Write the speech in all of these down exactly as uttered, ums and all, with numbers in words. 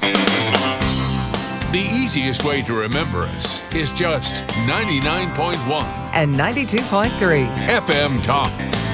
The easiest way to remember us is just ninety-nine point one and ninety-two point three F M Talk.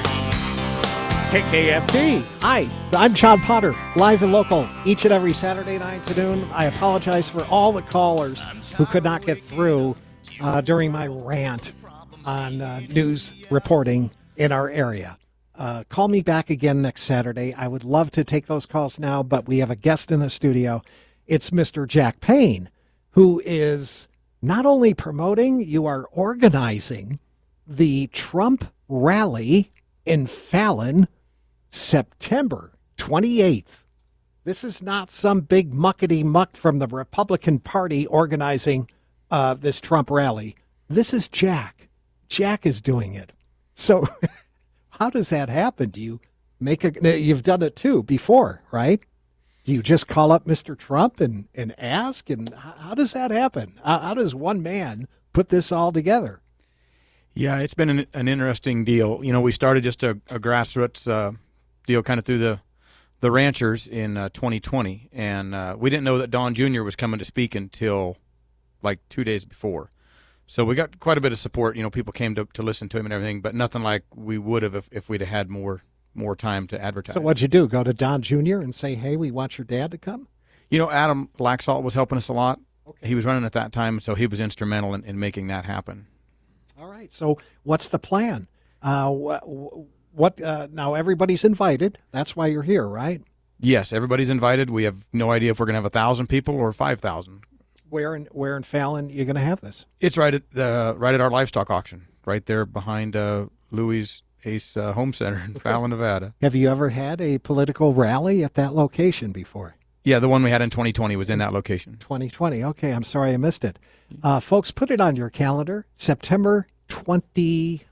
K K F D. Hi, I'm John Potter, live and local each and every Saturday nine to noon. I apologize for all the callers who could not get through uh, during my rant on uh, news reporting in our area. Uh, call me back again next Saturday. I would love to take those calls now, but we have a guest in the studio. It's Mister Jack Payne, who is not only promoting, you are organizing the Trump rally in Fallon, September twenty-eighth. This is not some big muckety-muck from the Republican Party organizing uh, this Trump rally. This is Jack. Jack is doing it. So how does that happen? Do you make a, you've done it too before, right? Do you just call up Mister Trump and, and ask? And how, how does that happen? How, how does one man put this all together? Yeah, it's been an, an interesting deal. You know, we started just a, a grassroots uh, deal kind of through the the ranchers in uh, twenty twenty, and uh, we didn't know that Don Junior was coming to speak until like two days before. So we got quite a bit of support. You know, people came to, to listen to him and everything, but nothing like we would have if, if we'd have had more more time to advertise. So what'd you do? Go to Don Junior and say, hey, we want your dad to come? You know, Adam Laxalt was helping us a lot. Okay. He was running at that time, so he was instrumental in, in making that happen. All right. So what's the plan? Uh, what, what uh, now everybody's invited. That's why you're here, right? Yes, everybody's invited. We have no idea if we're going to have a thousand people or five thousand. Where in where in Fallon you're going to have this? It's right at uh, right at our livestock auction, right there behind uh, Louis Ace uh, Home Center in Fallon, Nevada. Have you ever had a political rally at that location before? Yeah, the one we had in twenty twenty was in that location. twenty twenty. Okay, I'm sorry I missed it. Uh, folks, put it on your calendar. September twenty-eighth.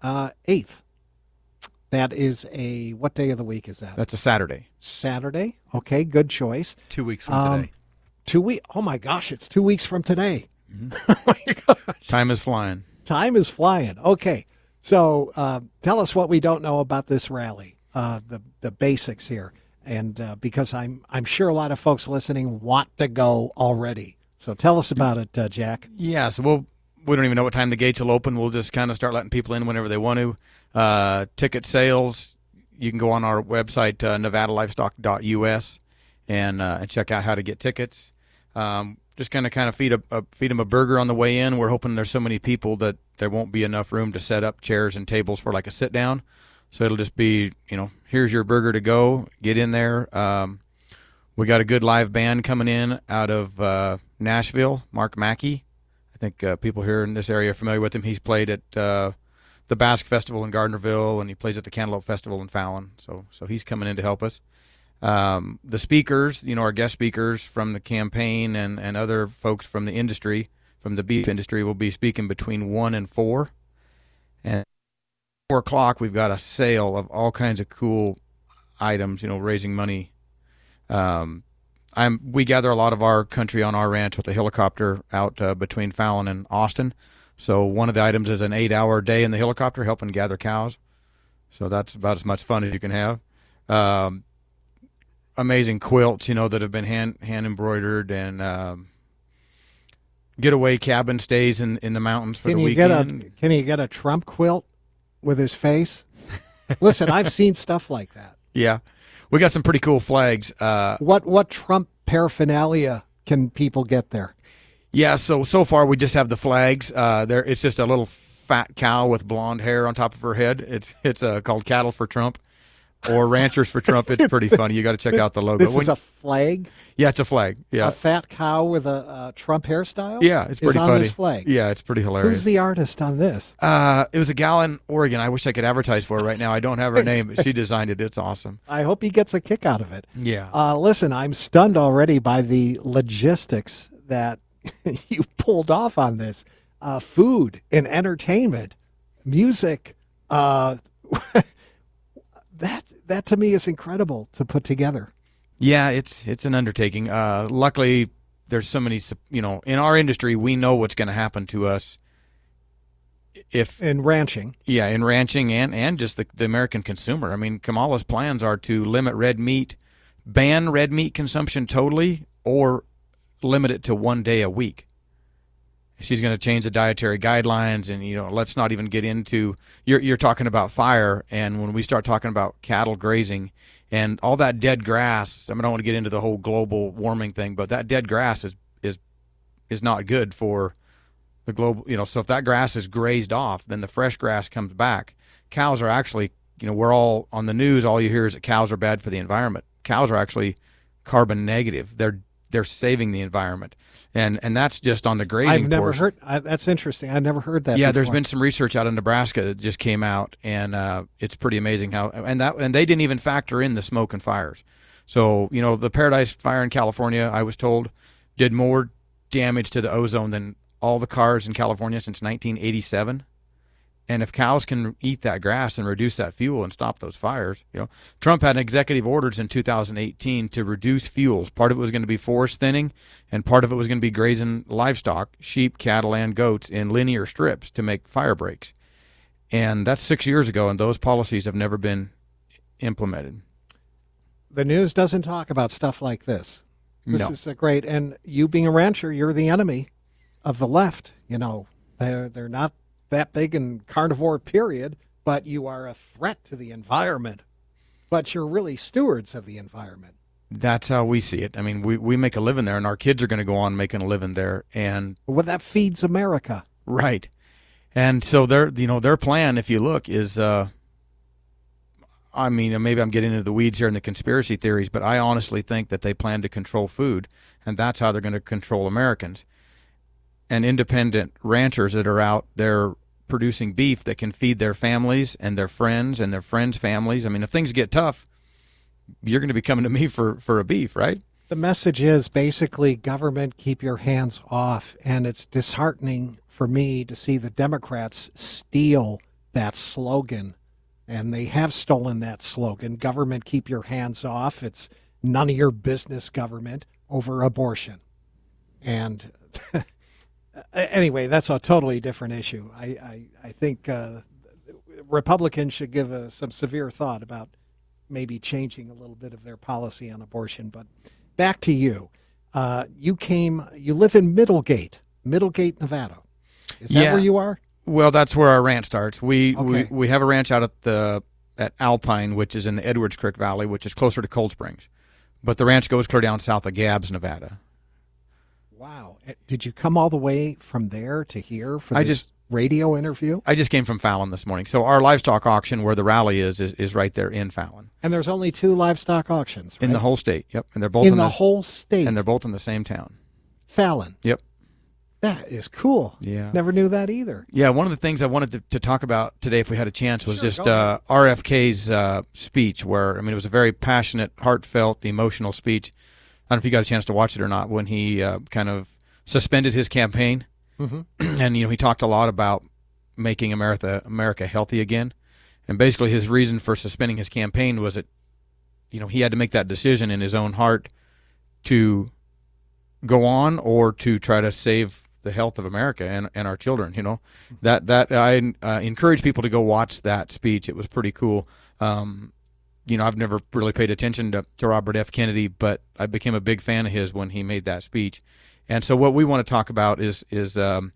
That is a, what day of the week is that? That's a Saturday. Saturday. Okay, good choice. Two weeks from um, today. Two weeks. Oh my gosh, it's two weeks from today. Mm-hmm. Oh my gosh. Time is flying. Time is flying. Okay, so uh, tell us what we don't know about this rally, uh, the the basics here, and uh, because I'm I'm sure a lot of folks listening want to go already. So tell us about it, uh, Jack. Yeah, so we'll we don't even know what time the gates will open. We'll just kind of start letting people in whenever they want to. Uh, ticket sales, you can go on our website, uh, nevada livestock dot U S, and uh, and check out how to get tickets. Um, just kind of kind of feed a, a feed them a burger on the way in. We're hoping there's so many people that there won't be enough room to set up chairs and tables for like a sit down. So it'll just be, you know, here's your burger to go. Get in there. Um, we got a good live band coming in out of uh, Nashville, Mark Mackey. I think uh, people here in this area are familiar with him. He's played at uh, the Basque Festival in Gardnerville, and he plays at the Cantaloupe Festival in Fallon. So so he's coming in to help us. Um, the speakers, you know, our guest speakers from the campaign and, and other folks from the industry, from the beef industry, will be speaking between one and four. And at four o'clock, we've got a sale of all kinds of cool items, you know, raising money. Um, I'm we gather a lot of our country on our ranch with a helicopter out uh, between Fallon and Austin. So one of the items is an eight-hour day in the helicopter helping gather cows. So that's about as much fun as you can have. Um, amazing quilts, you know, that have been hand hand embroidered, and um, getaway cabin stays in, in the mountains for can the you weekend. Get a, can you get a Trump quilt with his face? Listen, I've seen stuff like that. Yeah, we got some pretty cool flags. Uh, What what Trump paraphernalia can people get there? yeah, so so far we just have the flags. Uh, there, it's just a little fat cow with blonde hair on top of her head. It's it's uh, called Cattle for Trump. Or Ranchers for Trump. It's pretty funny. You got to check out the logo. This When- is a flag? yeah, it's a flag. Yeah, A fat cow with a, a Trump hairstyle? yeah, it's pretty is on funny. this flag. Yeah, it's pretty hilarious. Who's the artist on this? Uh, it was a gal in Oregon. I wish I could advertise for her right now. I don't have her name, but she designed it. It's awesome. I hope he gets a kick out of it. Yeah. Uh, listen, I'm stunned already by the logistics that you pulled off on this. Uh, food and entertainment, music. Uh, that that to me is incredible to put together. Yeah, it's it's an undertaking. Uh, luckily, there's so many, you know, in our industry, we know what's going to happen to us if In ranching. Yeah, in ranching and, and just the, the American consumer. I mean, Kamala's plans are to limit red meat, ban red meat consumption totally, or limit it to one day a week. She's going to change the dietary guidelines, and you know, let's not even get into you're you're talking about fire, and when we start talking about cattle grazing and all that dead grass. I mean, I don't want to get into the whole global warming thing, but that dead grass is is is not good for the global. You know, so if that grass is grazed off, then the fresh grass comes back. Cows are actually, you know, we're all on the news. All you hear is that cows are bad for the environment. Cows are actually carbon negative. They're they're saving the environment. And and that's just on the grazing I've never portion. heard. I, that's interesting. I've never heard that. Yeah, before. there's been some research out in Nebraska that just came out, and uh, it's pretty amazing how. And that and they didn't even factor in the smoke and fires. So you know, the Paradise Fire in California, I was told, did more damage to the ozone than all the cars in California since nineteen eighty-seven. And if cows can eat that grass and reduce that fuel and stop those fires, you know, Trump had executive orders in two thousand eighteen to reduce fuels. Part of it was going to be forest thinning, and part of it was going to be grazing livestock, sheep, cattle, and goats in linear strips to make fire breaks. And that's six years ago, and those policies have never been implemented. The news doesn't talk about stuff like this. This No. is a great, and you being a rancher, you're the enemy of the left. You know, they're they're not that big in carnivore, period, but you are a threat to the environment. But you're really stewards of the environment. That's how we see it. I mean, we, we make a living there, and our kids are going to go on making a living there. And Well, that feeds America. right, and so their you know their plan, if you look, is uh, I mean, maybe I'm getting into the weeds here in the conspiracy theories, but I honestly think that they plan to control food, and that's how they're going to control Americans. And independent ranchers that are out there producing beef that can feed their families and their friends and their friends' families. I mean, if things get tough, you're going to be coming to me for, for a beef, right? The message is basically, government, keep your hands off. And it's disheartening for me to see the Democrats steal that slogan. And they have stolen that slogan, government, keep your hands off. It's none of your business, government, over abortion. And anyway, that's a totally different issue. I, I, I think uh, Republicans should give uh, some severe thought about maybe changing a little bit of their policy on abortion. But back to you. Uh, you came, you live in Middlegate, Middlegate, Nevada. Is that Yeah. where you are? Well, that's where our ranch starts. We, we Okay. we have a ranch out at the at Alpine, which is in the Edwards Creek Valley, which is closer to Cold Springs. But the ranch goes clear down south of Gabbs, Nevada. Wow. Uh, Did you come all the way from there to here for I this just- radio interview? I just came from Fallon this morning. So our livestock auction, where the rally is, is, is right there in Fallon, And there's only two livestock auctions, right? in the whole state. Yep, and they're both in in the the whole state. and they're both in the same town. Fallon. Yep. That is cool. Yeah. Never knew that either. Yeah, one of the things I wanted to, to talk about today, if we had a chance, was Sure, just go uh, ahead. R F K's uh, speech, where, I mean, it was a very passionate, heartfelt, emotional speech. I don't know if you got a chance to watch it or not, when he uh, kind of suspended his campaign. Mm-hmm. And, you know, he talked a lot about making America, America healthy again. And basically his reason for suspending his campaign was that, you know, he had to make that decision in his own heart to go on or to try to save the health of America and, and our children. You know, that that I uh, encourage people to go watch that speech. It was pretty cool. Um, you know, I've never really paid attention to, to Robert F. Kennedy, but I became a big fan of his when he made that speech. And so what we want to talk about is is um,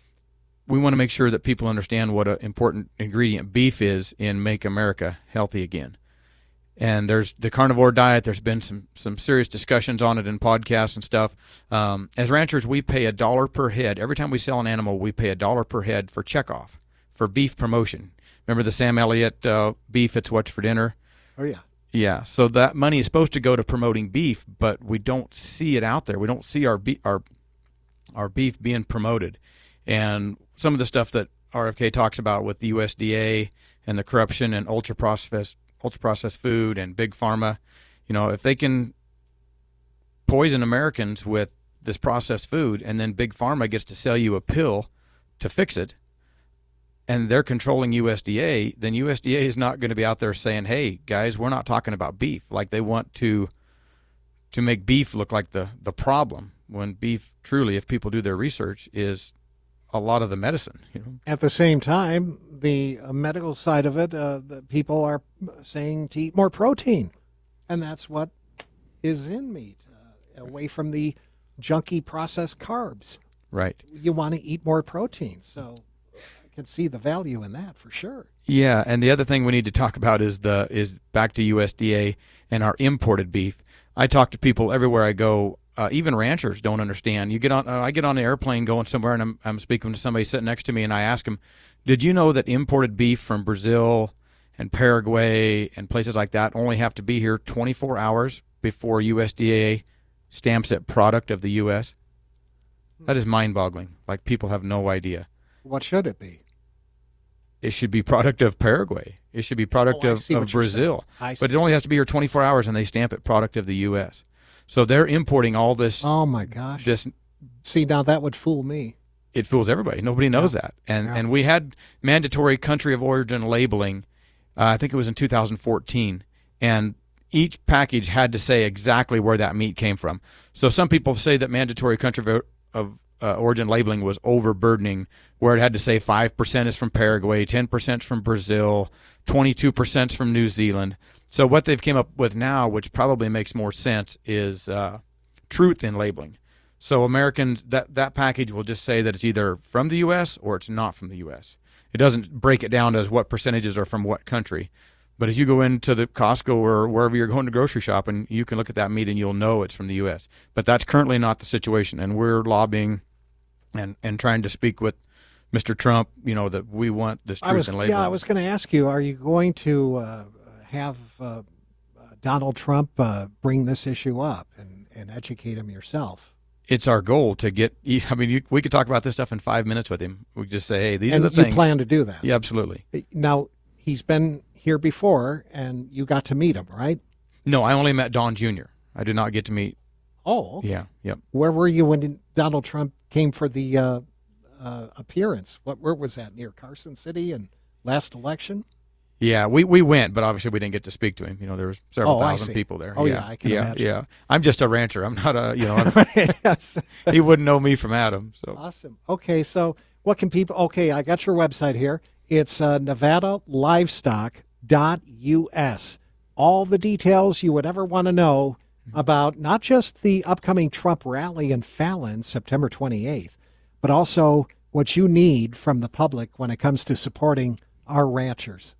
we want to make sure that people understand what an important ingredient beef is in Make America Healthy Again. And there's the carnivore diet. There's been some, some serious discussions on it in podcasts and stuff. Um, as ranchers, we pay a dollar per head. Every time we sell an animal, we pay a dollar per head for checkoff, for beef promotion. Remember the Sam Elliott uh, beef, it's what's for dinner? Oh, yeah. Yeah, so that money is supposed to go to promoting beef, but we don't see it out there. We don't see our be- our our beef being promoted. And some of the stuff that R F K talks about with the U S D A and the corruption and ultra processed ultra processed food and big pharma, you know, if they can poison Americans with this processed food and then big pharma gets to sell you a pill to fix it, and they're controlling U S D A, then U S D A is not going to be out there saying, hey, guys, we're not talking about beef. Like they want to to make beef look like the, the problem, when beef truly, if people do their research, is a lot of the medicine. You know? At the same time, the uh, medical side of it, uh, the people are saying to eat more protein. And that's what is in meat. Uh, away from the junky processed carbs. Right. You want to eat more protein. So I can see the value in that for sure. Yeah, and the other thing we need to talk about is the is back to U S D A and our imported beef. I talk to people everywhere I go. Uh, even ranchers don't understand. You get on. Uh, I get on an airplane going somewhere, and I'm I'm speaking to somebody sitting next to me, and I ask them, "Did you know that imported beef from Brazil and Paraguay and places like that only have to be here twenty-four hours before U S D A stamps it product of the U S?" That is mind-boggling. Like, people have no idea. What should it be? It should be product of Paraguay. It should be product Oh, I of, see of what you're Brazil. I see. But it only has to be here twenty-four hours, and they stamp it product of the U S. So they're importing all this. Oh, my gosh. This See, now that would fool me. it fools everybody. Nobody knows Yeah. that. And Yeah. and we had mandatory country of origin labeling. Uh, I think it was in two thousand fourteen, and each package had to say exactly where that meat came from. So some people say that mandatory country of, of uh, origin labeling was overburdening, where it had to say five percent is from Paraguay, ten percent from Brazil, twenty-two percent from New Zealand. So what they've came up with now, which probably makes more sense, is uh, truth in labeling. So Americans, that, that package will just say that it's either from the U S or it's not from the U S. It doesn't break it down as what percentages are from what country. But as you go into the Costco or wherever you're going to grocery shopping, you can look at that meat and you'll know it's from the U S. But that's currently not the situation, and we're lobbying and, and trying to speak with Mister Trump, you know, that we want this truth I was, in labeling. yeah, I was going to ask you, are you going to uh, have uh, Donald Trump uh, bring this issue up and, and educate him yourself? It's our goal to get, I mean, you, we could talk about this stuff in five minutes with him. We could just say, hey, these and are the you things. plan to do that? Yeah, absolutely. Now, he's been here before, and you got to meet him, right? No, I only met Don Junior I did not get to meet. Oh, okay. Yeah, yep. Where were you when Donald Trump came for the uh, uh, appearance? What where was that, near Carson City and last election? Yeah, we, we went, but obviously we didn't get to speak to him. You know, there was several Oh, I thousand see. people there. Oh, yeah, yeah, I can yeah, imagine. Yeah, I'm just a rancher. I'm not a, you know, I'm- Yes. he wouldn't know me from Adam. So Awesome. Okay, so what can people? Okay, I got your website here. It's uh, Nevada Livestock dot U S. All the details you would ever want to know about not just the upcoming Trump rally in Fallon, September twenty-eighth, but also what you need from the public when it comes to supporting our ranchers.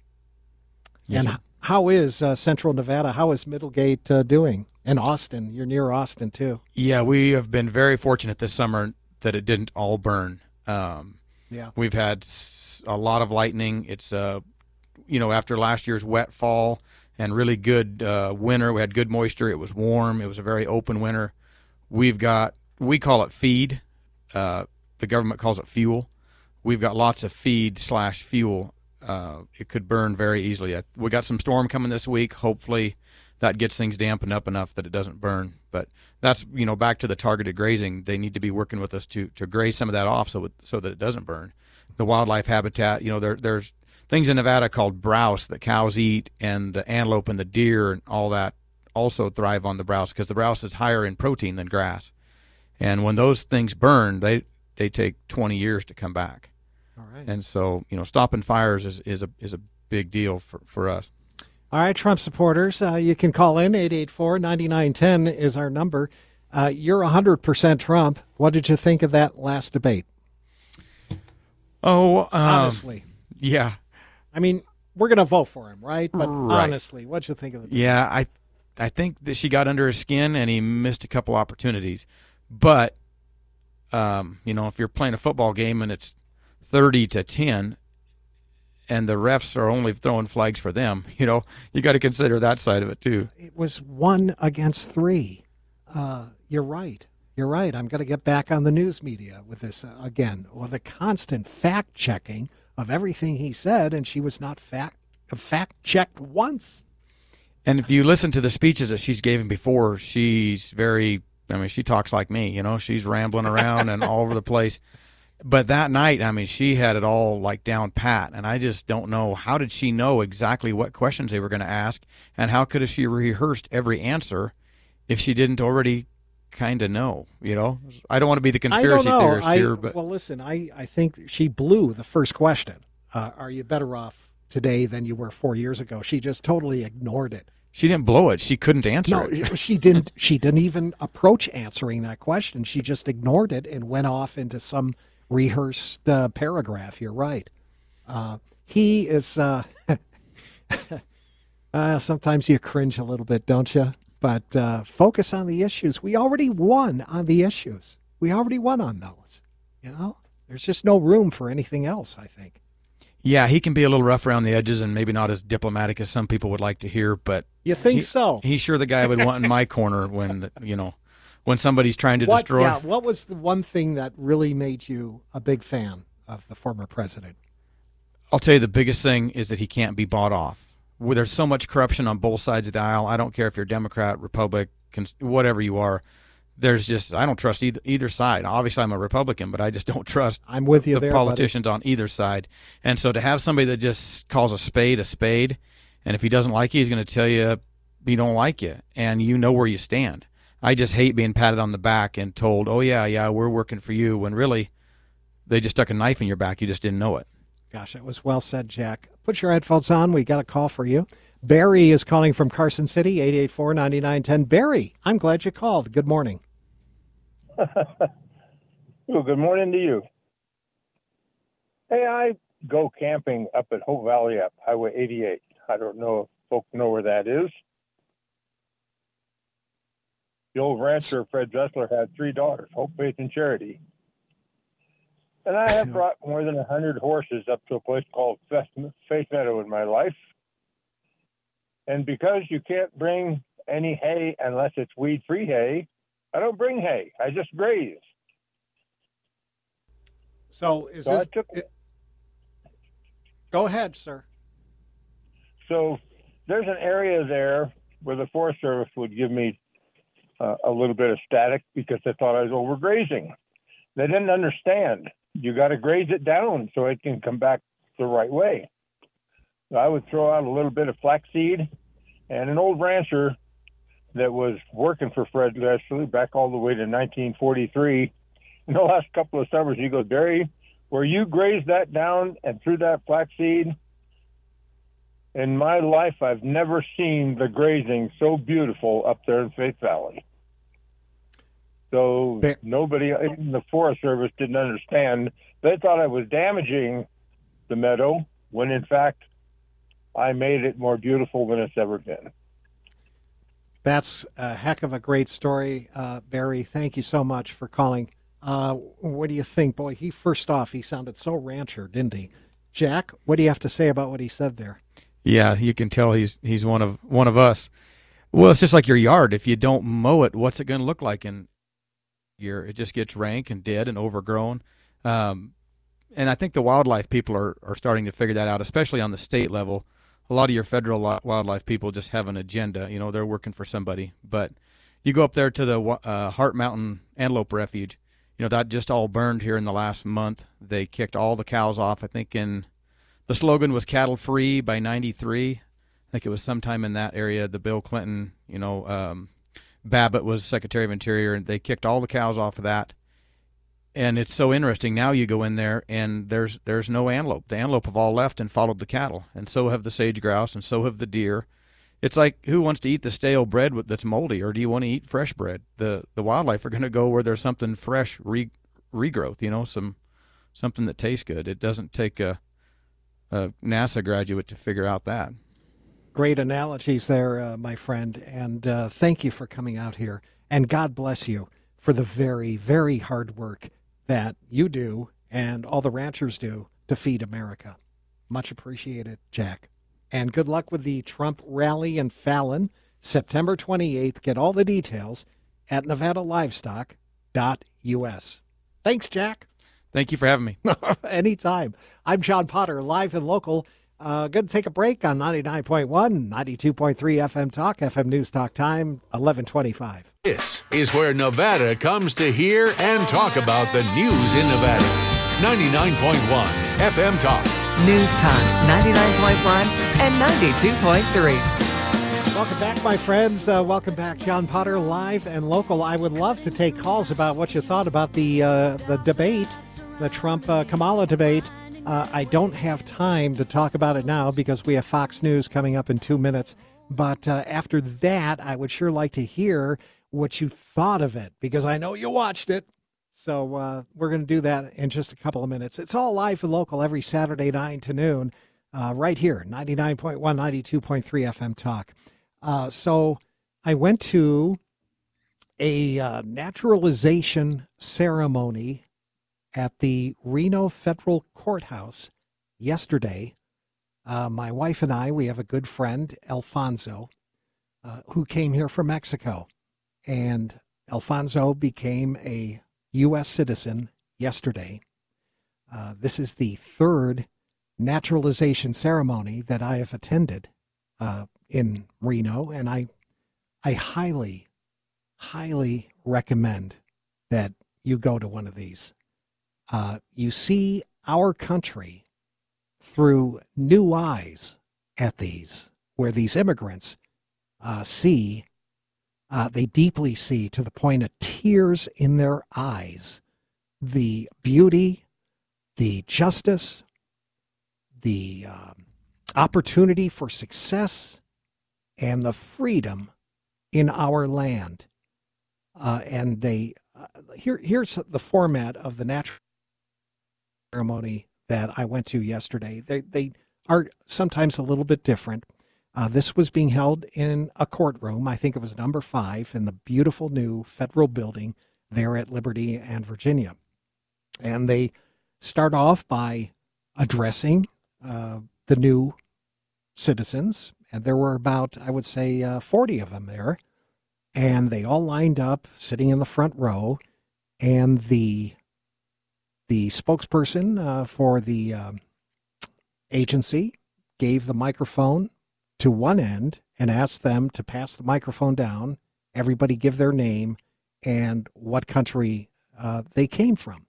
Yes, and sir. h- how is uh, Central Nevada? How is Middlegate uh, doing? And Austin, you're near Austin too. yeah, we have been very fortunate this summer that it didn't all burn. Um, Yeah. We've had s- a lot of lightning. It's, uh, you know, after last year's wet fall and really good uh, winter, we had good moisture. It was warm. It was a very open winter. We've got, we call it feed. Uh, the government calls it fuel. We've got lots of feed slash fuel. Uh, it could burn very easily. We got some storm coming this week. Hopefully that gets things dampened up enough that it doesn't burn. But that's, you know, back to the targeted grazing. They need to be working with us to, to graze some of that off so it, so that it doesn't burn. The wildlife habitat, you know, there there's things in Nevada called browse that cows eat, and the antelope and the deer and all that also thrive on the browse because the browse is higher in protein than grass. And when those things burn, they they take twenty years to come back. All right. And so, you know, stopping fires is, is a is a big deal for, for us. All right, Trump supporters, uh, you can call in. eight eight four, nine nine one zero is our number. Uh, you're one hundred percent Trump. What did you think of that last debate? Oh, um, Honestly. yeah. I mean, we're going to vote for him, right? But Right. honestly, what'd you think of the debate? Yeah, I I think that she got under his skin and he missed a couple opportunities. But, um, you know, if you're playing a football game and it's thirty to ten and the refs are only throwing flags for them, you know, you got to consider that side of it too. It was one against three. Uh, you're right. You're right. I'm going to get back on the news media with this uh, again, with a constant fact checking of everything he said, and she was not fact fact checked once. And if you listen to the speeches that she's given before, she's very, I mean, she talks like me, you know, she's rambling around and all over the place. But that night, I mean, she had it all like down pat. And I just don't know, how did she know exactly what questions they were going to ask? And how could have she rehearsed every answer if she didn't already kind of know, you know? I don't want to be the conspiracy I don't know. theorist I, here, but well, listen, I, I think she blew the first question. Uh, are you better off today than you were four years ago? She just totally ignored it. She didn't blow it. She couldn't answer No, it. she didn't. She didn't even approach answering that question. She just ignored it and went off into some rehearsed uh, paragraph. You're right. Uh, he is. Uh, uh, sometimes you cringe a little bit, don't you? But uh, focus on the issues. We already won on the issues. We already won on those. You know, there's just no room for anything else, I think. Yeah, he can be a little rough around the edges and maybe not as diplomatic as some people would like to hear, but you think he, so? He's sure the guy I would want in my corner when, you know, when somebody's trying to what, destroy. Yeah, what was the one thing that really made you a big fan of the former president? I'll tell you the biggest thing is that he can't be bought off. Where there's so much corruption on both sides of the aisle. I don't care if you're Democrat, Republican, whatever you are. There's just, I don't trust either, either side. Obviously, I'm a Republican, but I just don't trust I'm with you the there, politicians buddy. on either side. And so to have somebody that just calls a spade a spade, and if he doesn't like you, he's going to tell you he don't like you, and you know where you stand. I just hate being patted on the back and told, oh, yeah, yeah, we're working for you, when really they just stuck a knife in your back. You just didn't know it. Gosh, that was well said, Jack. Put your headphones on. We got a call for you. Barry is calling from Carson City, eight eight four, nine nine one zero. Barry, I'm glad you called. Good morning. Well, good morning to you. Hey, I go camping up at Hope Valley up Highway eighty-eight. I don't know if folks know where that is. The old rancher, Fred Dressler, had three daughters, Hope, Faith, and Charity. And I have brought more than one hundred horses up to a place called Faith Meadow in my life. And because you can't bring any hay unless it's weed-free hay, I don't bring hay. I just graze. So is So I this, took, it, go ahead, sir. so there's an area there where the Forest Service would give me uh, a little bit of static because they thought I was overgrazing. They didn't understand. You got to graze it down so it can come back the right way. So I would throw out a little bit of flaxseed, and an old rancher that was working for Fred Leslie back all the way to nineteen forty-three. In the last couple of summers, he goes, Barry, where you grazed that down and threw that flaxseed, in my life, I've never seen the grazing so beautiful up there in Faith Valley. So Ba- nobody in the Forest Service didn't understand. They thought I was damaging the meadow when, in fact, I made it more beautiful than it's ever been. That's a heck of a great story, uh, Barry. Thank you so much for calling. Uh, what do you think? Boy, he first off, he sounded so rancher, didn't he? Jack, what do you have to say about what he said there? Yeah, you can tell he's he's one of one of us. Well, it's just like your yard. If you don't mow it, what's it going to look like in year? It just gets rank and dead and overgrown. Um, and I think the wildlife people are, are starting to figure that out, especially on the state level. A lot of your federal wildlife people just have an agenda. You know, they're working for somebody. But you go up there to the uh, Hart Mountain Antelope Refuge. You know, that just all burned here in the last month. They kicked all the cows off. I think in the slogan was cattle free by ninety-three. I think it was sometime in that area. The Bill Clinton, you know, um, Babbitt was Secretary of Interior, and they kicked all the cows off of that. And it's so interesting. Now you go in there, and there's there's no antelope. The antelope have all left and followed the cattle, and so have the sage grouse, and so have the deer. It's like, who wants to eat the stale bread that's moldy, or do you want to eat fresh bread? The the wildlife are going to go where there's something fresh, re, regrowth, you know, some something that tastes good. It doesn't take a, a NASA graduate to figure out that. Great analogies there, uh, my friend, and uh, thank you for coming out here. And God bless you for the very, very hard work that you do and all the ranchers do to feed America. Much appreciated, Jack. And good luck with the Trump rally in Fallon, September twenty-eighth. Get all the details at nevada livestock dot u s. Thanks, Jack. Thank you for having me. Anytime. I'm John Potter, live and local. Uh, going to take a break on ninety-nine point one, ninety-two point three F M Talk, F M News Talk Time, eleven twenty-five. This is where Nevada comes to hear and talk about the news in Nevada. ninety-nine point one F M Talk. News Talk ninety-nine point one and ninety-two point three. Welcome back, my friends. Uh, welcome back. John Potter, live and local. I would love to take calls about what you thought about the uh, the debate, the Trump-Kamala debate. Uh, I don't have time to talk about it now because we have Fox News coming up in two minutes. But uh, after that, I would sure like to hear what you thought of it, because I know you watched it. So uh, we're going to do that in just a couple of minutes. It's all live and local every Saturday, nine to noon, uh, right here, ninety-nine point one, ninety-two point three F M Talk. Uh, so I went to a uh, naturalization ceremony at the Reno Federal Courthouse yesterday. Uh, my wife and I, we have a good friend, Alfonso, uh, who came here from Mexico. And Alfonso became a U S citizen yesterday. Uh, this is the third naturalization ceremony that I have attended uh, in Reno, and I, I highly, highly recommend that you go to one of these. Uh, you see our country through new eyes at these, where these immigrants uh, see, uh, they deeply see to the point of tears in their eyes, the beauty, the justice, the um, opportunity for success, and the freedom in our land. Uh, and they, uh, here, here's the format of the natural ceremony that I went to yesterday. They they are sometimes a little bit different. Uh, this was being held in a courtroom. I think it was number five in the beautiful new federal building there at Liberty and Virginia. And they start off by addressing uh, the new citizens. And there were about, I would say, uh, forty of them there. And they all lined up, sitting in the front row. And the The spokesperson uh, for the uh, agency gave the microphone to one end and asked them to pass the microphone down. Everybody give their name and what country uh, they came from.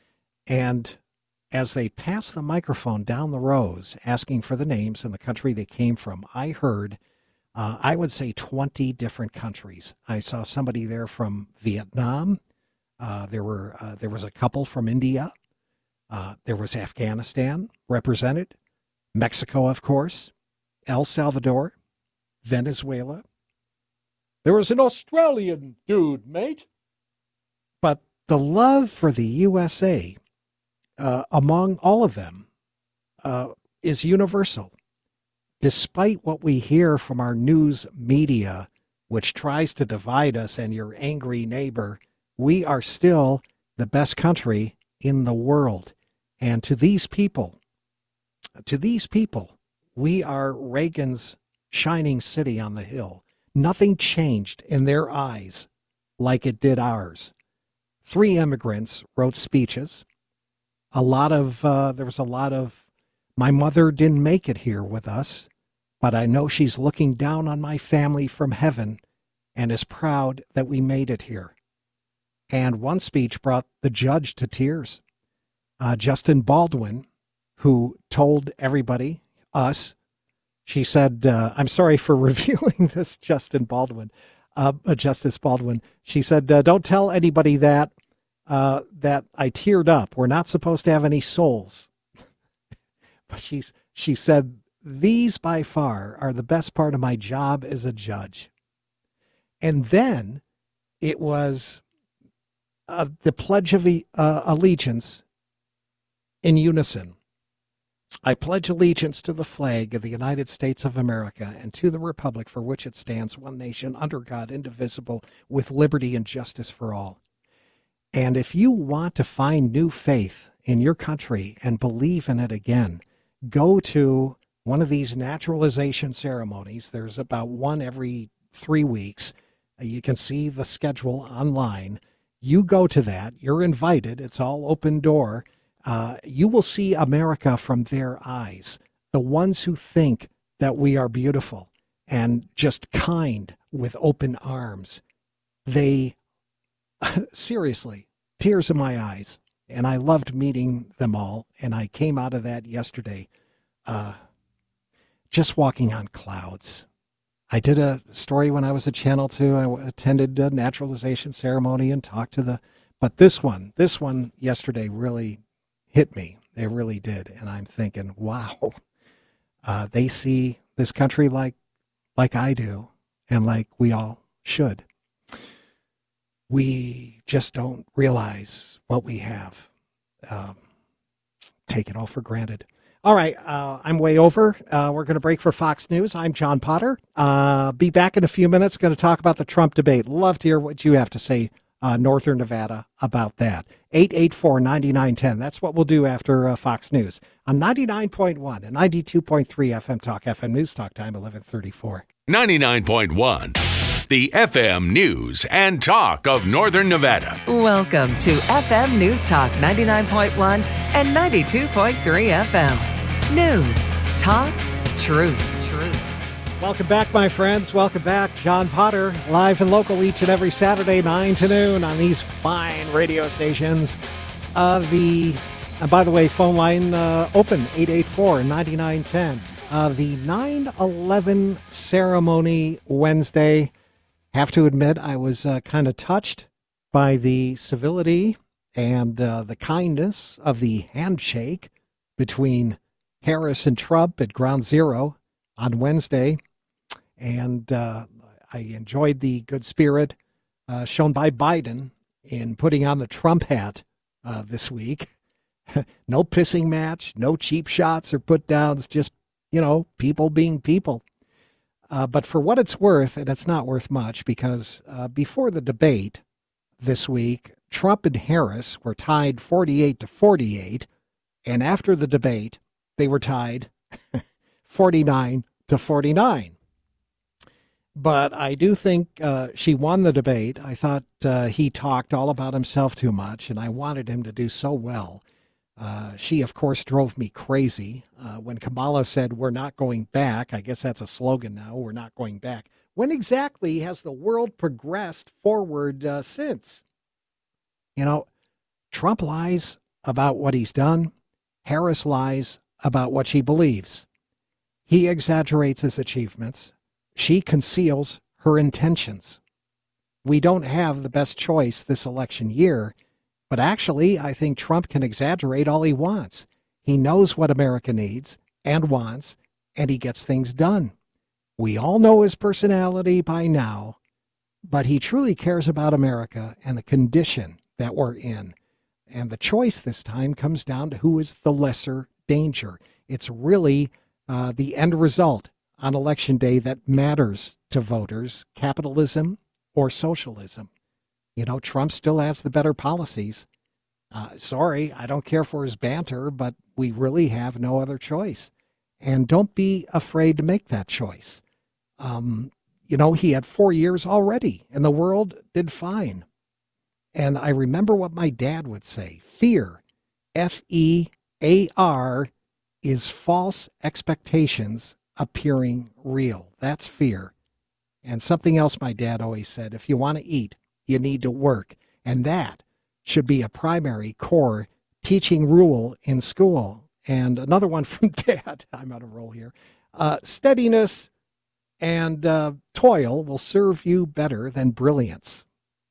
And as they passed the microphone down the rows, asking for the names and the country they came from, I heard, uh, I would say, twenty different countries. I saw somebody there from Vietnam. Uh, there were uh, there was a couple from India. Uh, there was Afghanistan represented, Mexico, of course, El Salvador, Venezuela. There was an Australian dude, mate. But the love for the U S A uh, among all of them uh, is universal. Despite what we hear from our news media, which tries to divide us and your angry neighbor, we are still the best country in the world. And to these people, to these people, we are Reagan's shining city on the hill. Nothing changed in their eyes like it did ours. Three immigrants wrote speeches. A lot of, uh, there was a lot of, my mother didn't make it here with us, but I know she's looking down on my family from heaven and is proud that we made it here. And one speech brought the judge to tears. Uh, Justin Baldwin, who told everybody, us, she said, uh, I'm sorry for revealing this, Justin Baldwin, uh, Justice Baldwin. She said, uh, don't tell anybody that, uh, that I teared up. We're not supposed to have any souls. But she's, she said, these by far are the best part of my job as a judge. And then it was uh, the Pledge of uh, Allegiance in unison. I pledge allegiance to the flag of the United States of America and to the republic for which it stands, one nation, under God, indivisible, with liberty and justice for all. And if you want to find new faith in your country and believe in it again, go to one of these naturalization ceremonies. There's about one every three weeks. You can see the schedule online. You go to that. You're invited. It's all open door. Uh, you will see America from their eyes, the ones who think that we are beautiful and just kind with open arms. They, seriously, tears in my eyes. And I loved meeting them all. And I came out of that yesterday uh, just walking on clouds. I did a story when I was at Channel two. I attended a naturalization ceremony and talked to the, but this one, this one yesterday really hit me. They really did. And I'm thinking, wow, uh, they see this country like like I do, and like we all should. We just don't realize what we have. Um, take it all for granted. All right, uh, I'm way over. Uh, we're going to break for Fox News. I'm John Potter. Uh, be back in a few minutes. Going to talk about the Trump debate. Love to hear what you have to say, uh, Northern Nevada, about that. eight eight four, nine nine one zero. That's what we'll do after uh, Fox News on ninety-nine point one and ninety-two point three F M Talk. F M News Talk time, eleven thirty-four. ninety-nine point one, the F M News and Talk of Northern Nevada. Welcome to F M News Talk ninety-nine point one and ninety-two point three F M. News, talk, truth, truth. Welcome back, my friends. Welcome back. John Potter, live and local each and every Saturday, nine to noon on these fine radio stations. Uh, the, uh, by the way, phone line uh, open, eight eight four, nine nine one zero. Uh, the nine eleven ceremony Wednesday. Have to admit, I was uh, kind of touched by the civility and uh, the kindness of the handshake between Harris and Trump at Ground Zero on Wednesday. And uh, I enjoyed the good spirit uh, shown by Biden in putting on the Trump hat uh, this week. No pissing match, no cheap shots or put downs, just, you know, people being people. Uh, but for what it's worth, and it's not worth much, because uh, before the debate this week, Trump and Harris were tied forty-eight to forty-eight, and after the debate, they were tied forty-nine to forty-nine. But I do think uh, she won the debate. I thought uh, he talked all about himself too much, and I wanted him to do so well. Uh, she, of course, drove me crazy uh, when Kamala said, "We're not going back." I guess that's a slogan now. We're not going back. When exactly has the world progressed forward uh, since? You know, Trump lies about what he's done. Harris lies about what she believes. He exaggerates his achievements. She conceals her intentions. We don't have the best choice this election year. But actually, I think Trump can exaggerate all he wants. He knows what America needs and wants, and he gets things done. We all know his personality by now, but he truly cares about America and the condition that we're in. And the choice this time comes down to who is the lesser danger. It's really uh, the end result on Election Day that matters to voters, capitalism or socialism. You know, Trump still has the better policies. Uh, sorry, I don't care for his banter, but we really have no other choice. And don't be afraid to make that choice. Um, you know, he had four years already, and the world did fine. And I remember what my dad would say. Fear, F E A R, is false expectations appearing real. That's fear. And something else my dad always said, if you want to eat, you need to work. And that should be a primary core teaching rule in school. And another one from Dad, I'm on a roll here. Uh, steadiness and uh, toil will serve you better than brilliance.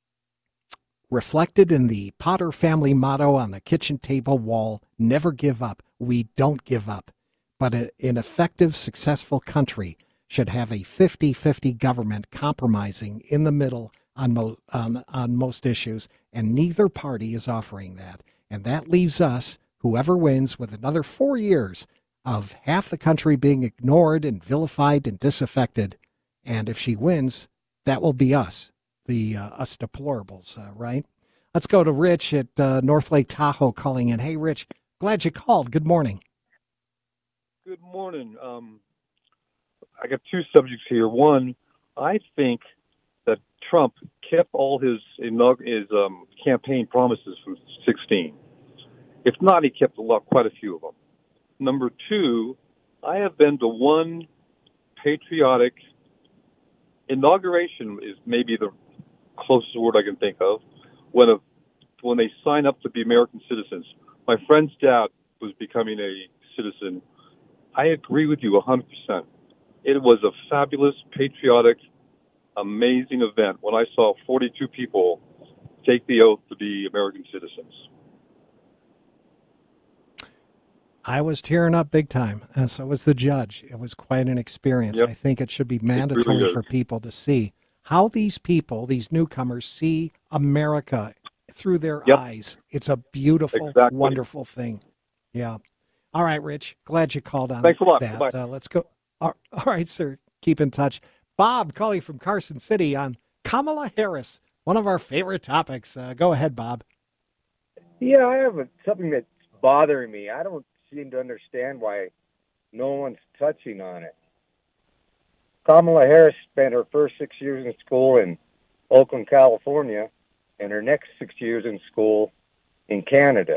Reflected in the Potter family motto on the kitchen table wall, never give up. We don't give up. But a, an effective, successful country should have a fifty-fifty government compromising in the middle on, mo- on, on most issues, and neither party is offering that. And that leaves us, whoever wins, with another four years of half the country being ignored and vilified and disaffected. And if she wins, that will be us, the uh, us deplorables, uh, right? Let's go to Rich at uh, North Lake Tahoe calling in. Hey, Rich, glad you called. Good morning. Good morning. Um, I got two subjects here. One, I think that Trump kept all his his um, campaign promises from sixteen. If not, he kept a lot, quite a few of them. Number two, I have been to one patriotic inauguration is maybe the closest word I can think of when a, when they sign up to be American citizens. My friend's dad was becoming a citizen. I agree with you one hundred percent. It was a fabulous, patriotic, amazing event when I saw forty-two people take the oath to be American citizens. I was tearing up big time, and so was the judge. It was quite an experience. Yep. I think it should be It mandatory really is. for people to see how these people, these newcomers, see America through their Yep. eyes. It's a beautiful, Exactly. wonderful thing. Yeah. All right, Rich. Glad you called on Thanks a lot. that. Bye. Uh, let's go. All all right, sir. Keep in touch. Bob calling from Carson City on Kamala Harris, one of our favorite topics. Uh, go ahead, Bob. Yeah, I have a, something that's bothering me. I don't seem to understand why no one's touching on it. Kamala Harris spent her first six years in school in Oakland, California, and her next six years in school in Canada.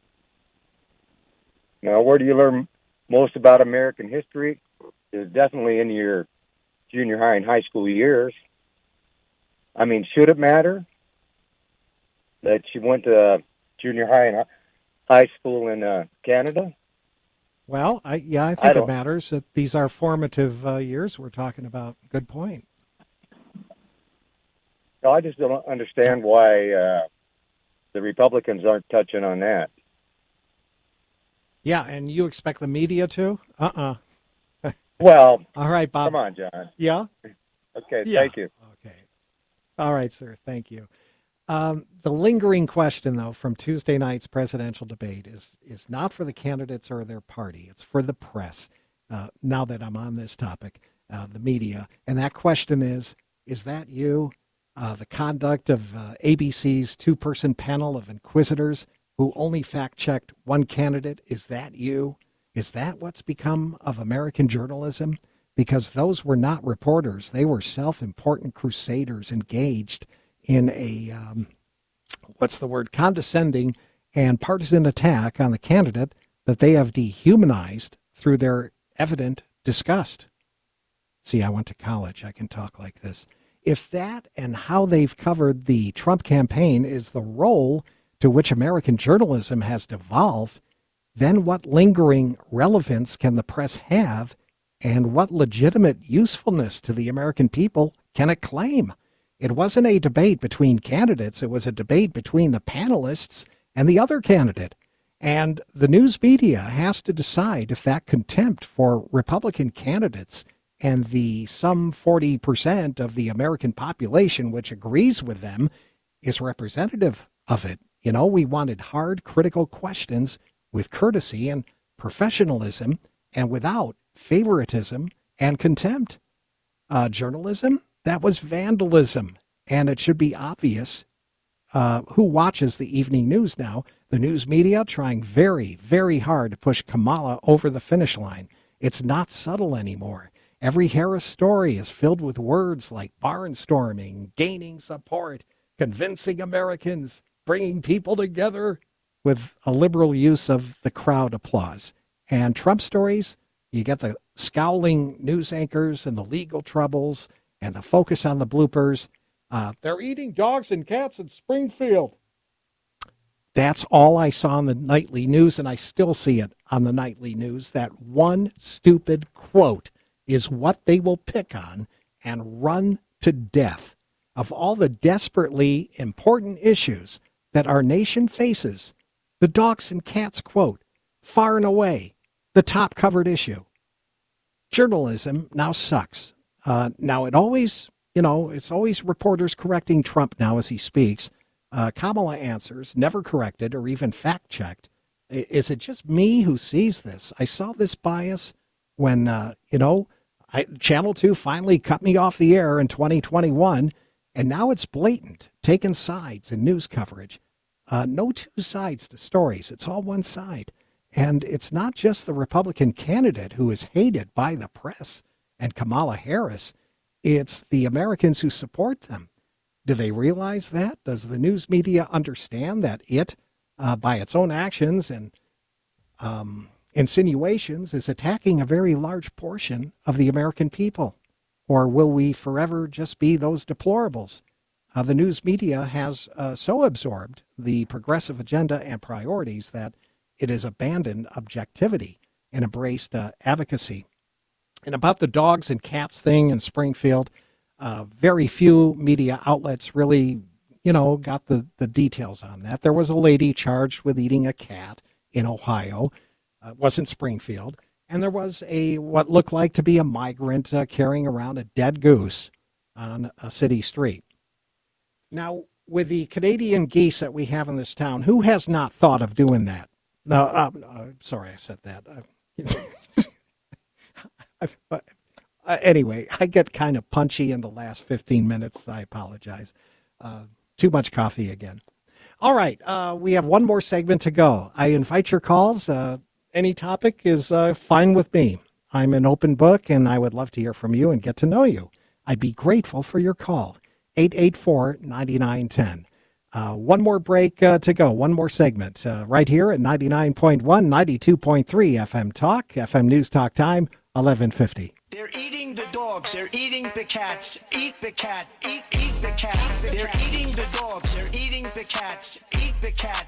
Now, where do you learn most about American history? Is definitely in your junior high and high school years. I mean, should it matter that she went to junior high and high school in uh, Canada? Well, I, yeah, I I think it don't- matters that these are formative uh, years we're talking about. Good point. No, I just don't understand why uh, the Republicans aren't touching on that. Yeah, and you expect the media to? Uh-uh. Well, All right, Bob. come on, John. Yeah? Okay, Yeah. thank you. Okay. All right, sir. Thank you. Um, the lingering question, though, from Tuesday night's presidential debate is is not for the candidates or their party. It's for the press. Uh, now that I'm on this topic, uh, the media. And that question is, is that you? Uh, the conduct of uh, A B C's two-person panel of inquisitors who only fact-checked one candidate, is that you? Is that what's become of American journalism? Because those were not reporters. They were self-important crusaders engaged in a, um, what's the word, condescending and partisan attack on the candidate that they have dehumanized through their evident disgust. See, I went to college. I can talk like this. If that and how they've covered the Trump campaign is the role to which American journalism has devolved, then what lingering relevance can the press have, and what legitimate usefulness to the American people can it claim? It wasn't a debate between candidates. It was a debate between the panelists and the other candidate. And the news media has to decide if that contempt for Republican candidates and the some forty percent of the American population which agrees with them is representative of it. You know, we wanted hard, critical questions with courtesy and professionalism and without favoritism and contempt. Uh, journalism, that was vandalism. And it should be obvious uh, who watches the evening news now. The news media trying very, very hard to push Kamala over the finish line. It's not subtle anymore. Every Harris story is filled with words like barnstorming, gaining support, convincing Americans, bringing people together, with a liberal use of the crowd applause. And Trump stories, you get the scowling news anchors and the legal troubles and the focus on the bloopers. Uh, they're eating dogs and cats in Springfield. That's all I saw on the nightly news, and I still see it on the nightly news. That one stupid quote is what they will pick on and run to death. Of all the desperately important issues that our nation faces, the dogs and cats quote, far and away, the top covered issue. Journalism now sucks. Uh, now, it always, you know, it's always reporters correcting Trump now as he speaks. Uh, Kamala answers, never corrected or even fact-checked. I- Is it just me who sees this? I saw this bias when, uh, you know, I, Channel two finally cut me off the air in twenty twenty-one, and now it's blatant, taking sides in news coverage. Uh, no two sides to stories. It's all one side. And it's not just the Republican candidate who is hated by the press and Kamala Harris. It's the Americans who support them. Do they realize that? Does the news media understand that it, uh, by its own actions and um, insinuations, is attacking a very large portion of the American people? Or will we forever just be those deplorables? Uh, the news media has uh, so absorbed the progressive agenda and priorities that it has abandoned objectivity and embraced uh, advocacy. And about the dogs and cats thing in Springfield, uh, very few media outlets really, you know, got the, the details on that. There was a lady charged with eating a cat in Ohio. Uh, it wasn't Springfield. And there was a what looked like to be a migrant uh, carrying around a dead goose on a city street. Now, with the Canadian geese that we have in this town, who has not thought of doing that? No, uh, uh, sorry, I said that. Uh, uh, anyway, I get kind of punchy in the last fifteen minutes. I apologize. Uh, too much coffee again. All right, uh, we have one more segment to go. I invite your calls. Uh, any topic is uh, fine with me. I'm an open book, and I would love to hear from you and get to know you. I'd be grateful for your call. eight eight four, nine nine one zero. Uh, one more break uh, to go, one more segment uh, right here at ninety-nine point one, ninety-two point three F M Talk, F M News Talk Time, eleven fifty. They're eating the dogs, they're eating the cats, eat the cat, eat, eat the cat. They're eating the dogs, they're eating the cats, eat the cat.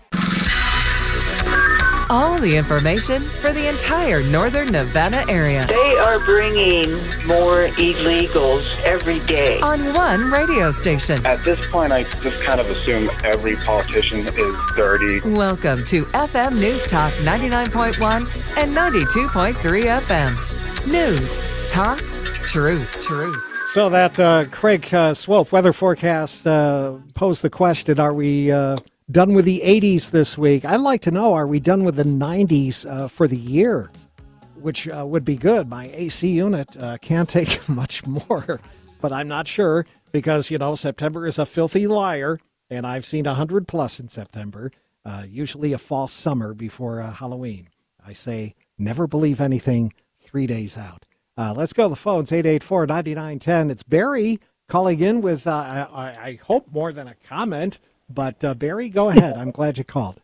All the information for the entire northern Nevada area They are bringing more illegals every day. on one radio station. At this point, I just kind of assume every politician is dirty. Welcome to F M News Talk ninety-nine point one and ninety-two point three F M. News, talk, truth, truth. So that uh, Craig uh, Swope weather forecast uh, posed the question, are we uh, done with the eighties this week? I'd like to know, are we done with the nineties uh, for the year? Which uh, would be good. My A C unit uh, can't take much more, but I'm not sure because, you know, September is a filthy liar, and I've seen one hundred plus in September, uh, usually a false summer before uh, Halloween. I say never believe anything three days out. Uh, let's go to the phones, eight eight four, nine nine one zero. It's Barry calling in with, uh, I, I hope, more than a comment. But, uh, Barry, go ahead. I'm glad you called.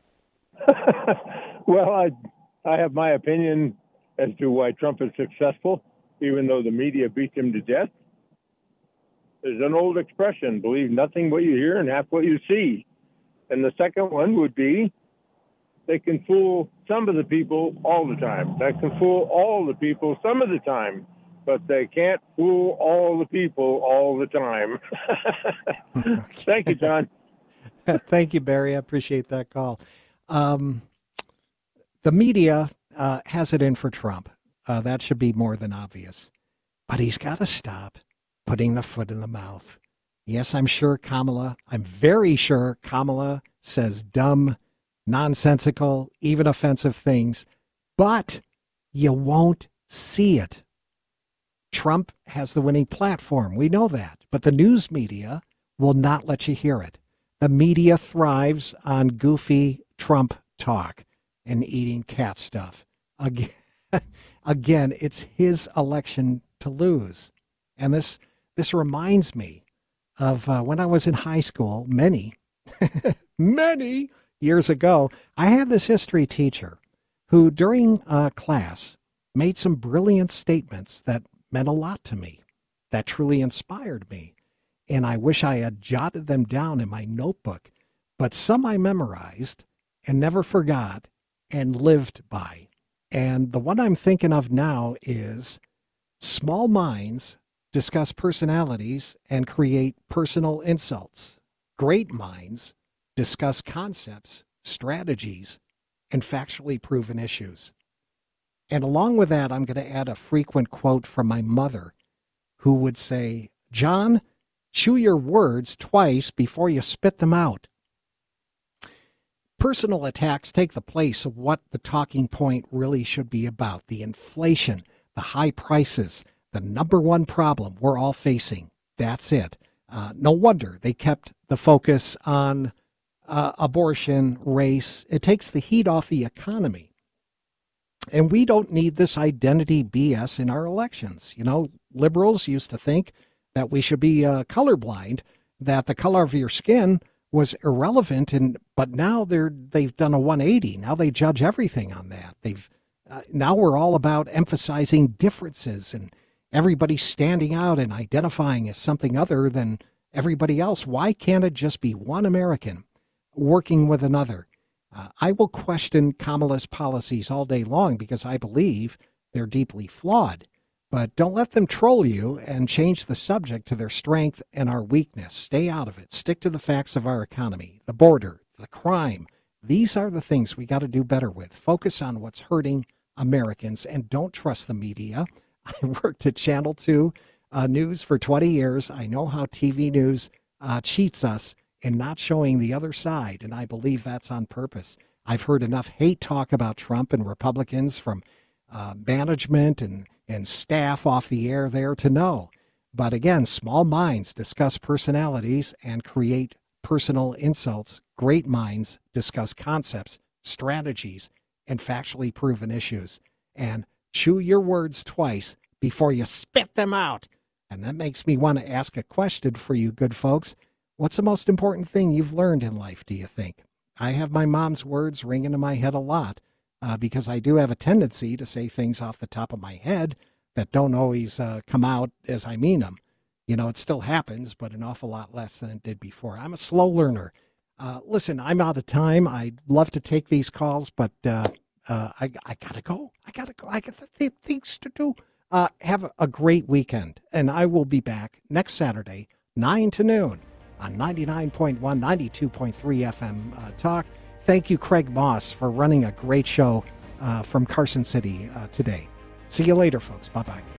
Well, I I have my opinion as to why Trump is successful, even though the media beat him to death. There's an old expression, believe nothing what you hear and half what you see. And the second one would be, they can fool some of the people all the time. They can fool all the people some of the time, but they can't fool all the people all the time. Thank you, John. Thank you, Barry. I appreciate that call. Um, the media uh, has it in for Trump. Uh, that should be more than obvious. But he's got to stop putting the foot in the mouth. Yes, I'm sure Kamala, I'm very sure Kamala says dumb, nonsensical, even offensive things, but you won't see it. Trump has the winning platform. We know that. But the news media will not let you hear it. The media thrives on goofy Trump talk and eating cat stuff. Again, again, it's his election to lose. And this this reminds me of uh, when I was in high school, many, many years ago, I had this history teacher who during uh, class made some brilliant statements that meant a lot to me, that truly inspired me. And I wish I had jotted them down in my notebook, but some I memorized and never forgot and lived by. And the one I'm thinking of now is small minds discuss personalities and create personal insults. Great minds discuss concepts, strategies, and factually proven issues. And along with that, I'm going to add a frequent quote from my mother, who would say, John, chew your words twice before you spit them out. Personal attacks take the place of what the talking point really should be about, the inflation, the high prices, the number one problem we're all facing. That's it. Uh, no wonder they kept the focus on uh, abortion, race. It takes the heat off the economy. And we don't need this identity B S in our elections. You know, liberals used to think that we should be uh, colorblind, that the color of your skin was irrelevant, and but now they're they've done a one eighty. Now they judge everything on that. They've uh, now we're all about emphasizing differences and everybody standing out and identifying as something other than everybody else. Why can't it just be one American working with another? Uh, I will question Kamala's policies all day long because I believe they're deeply flawed. But don't let them troll you and change the subject to their strength and our weakness. Stay out of it. Stick to the facts of our economy, the border, the crime, These are the things we got to do better with. Focus on what's hurting Americans and don't trust the media. I worked at Channel two uh, News for twenty years. I know how T V news uh, cheats us in not showing the other side, and I believe that's on purpose. I've heard enough hate talk about Trump and Republicans from uh, management and, and staff off the air there to know. But again, small minds discuss personalities and create personal insults. Great minds discuss concepts, strategies, and factually proven issues. And chew your words twice before you spit them out. And that makes me want to ask a question for you good folks. What's the most important thing you've learned in life, do you think? I have my mom's words ringing in my head a lot uh, because I do have a tendency to say things off the top of my head that don't always uh, come out as I mean them. You know, it still happens, but an awful lot less than it did before. I'm a slow learner. Uh, listen, I'm out of time. I'd love to take these calls, but uh, uh, I, I got to go. I got to go. I got th- things to do. Uh, have a great weekend, and I will be back next Saturday, nine to noon, on ninety-nine point one, ninety-two point three F M uh, Talk. Thank you, Craig Moss, for running a great show uh, from Carson City uh, today. See you later, folks. Bye-bye.